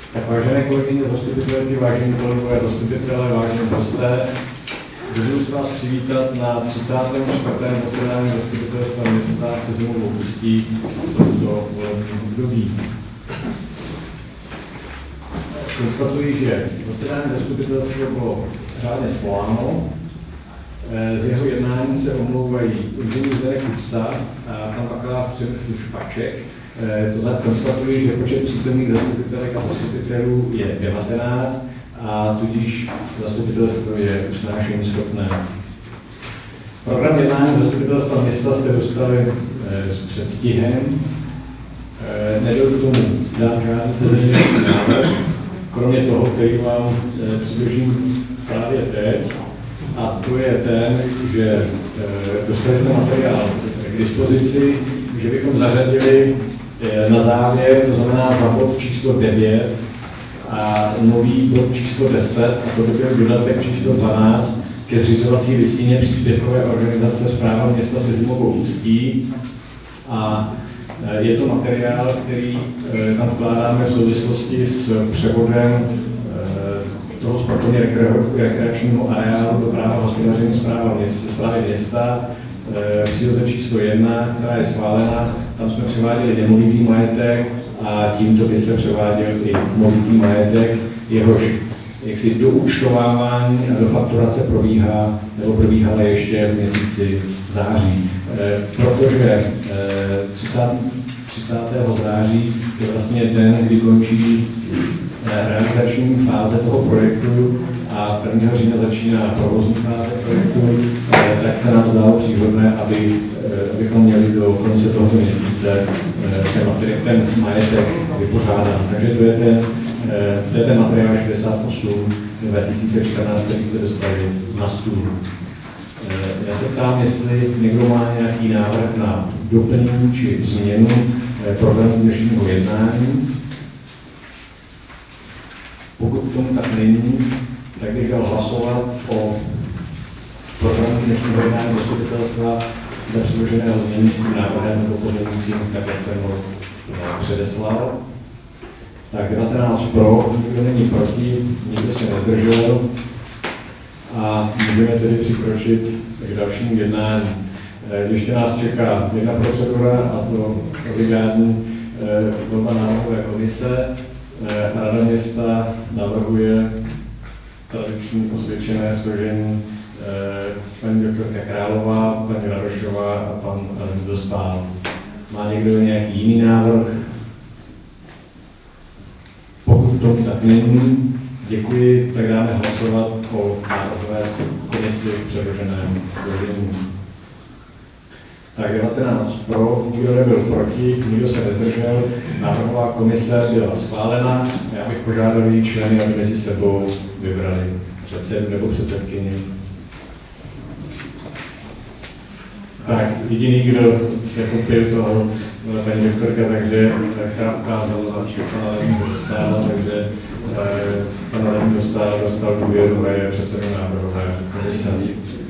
Tak vážené kolegyně zastupitelky, vážení kolegové zastupitelé, vážení hosté, dovoluji se vás přivítat na 34. zasedání zastupitelstva města Sezimovo Ústí v tomto volebním období. Konstatuji, že zasedání zastupitelstva bylo řádně svoláno. Z jeho jednání se omlouvají Určení Zdeněk Kupsa a pan bakalář Přemysl Špaček. To znamená, konstatuji, že počet přítomných zastupitelek a zastupitelů je 19 a tudíž zastupitelstvo je usnášení schopné. Program jednání zastupitelstva města jste dostali s předstihem. Nebyl k tomu dát žádný pozměňovací návrh, kromě toho, který vám předložím právě teď. A to je ten, že dostali jste materiál k dispozici, že bychom zařadili na závěr, to znamená za bod číslo 9 a nový bod číslo 10, a to by byl dodatek číslo 12 ke zřizovací listině příspěvkové organizace Správa města Sezimovo Ústí. A je to materiál, který tam vkládáme v souvislosti s převodem toho sportovně rekreačního areálu do práva hospodaření správy města. Příloze číslo 1, která je schválena, tam jsme převáděli nemovitý majetek a tímto by se převáděl i movitý majetek, jehož jaksi doúčtovávání a do fakturace probíhala ještě v měsíci září. Protože 30. září je vlastně den, kdy končí realizační fáze toho projektu a 1. října začíná provozní fáze projektu, tak se nám zdálo příhodné, abychom měli do konce tohoto měsíce ten majetek vypořádán. Takže to je ten materiál 68 2014, který jste dostali na stůl. Já se ptám, jestli někdo má nějaký návrh na doplnění či změnu programu dnešního jednání. Pokud tomu tak není, tak bych dal hlasovat o programu dnešního jednání zastupitelstva za předloženého změní s tím návrhem nebo pozměňujícím, tak jak jsem ho předeslal. Tak 19 pro, nikdo není proti, nikdo se nezdržel a můžeme tedy přikročit k dalšímu jednání. Ještě nás čeká jedna procedura, a to obligátní volba návrhové komise. Rada města navrhuje tradiční osvědčené složení paní doktorka Králová, paní Radošová a pan Dostál. Má někdo nějaký jiný návrh? Pokud tomu tak není, děkuji, tak dáme hlasovat o návrhové komisi v předloženém složení. Tak 19 pro, nikdo nebyl proti, nikdo se nezdržel, návrhová komise byla schválena. Já bych požádal její členy, aby mezi sebou vybrali předsedu nebo předsedkyni. Tak jediný, kdo se kopil toho, byla paní doktorka, takže která ukázala, že pana Lední dostala, takže pana Lední dostal důvěru a je předsedou návrhové komise.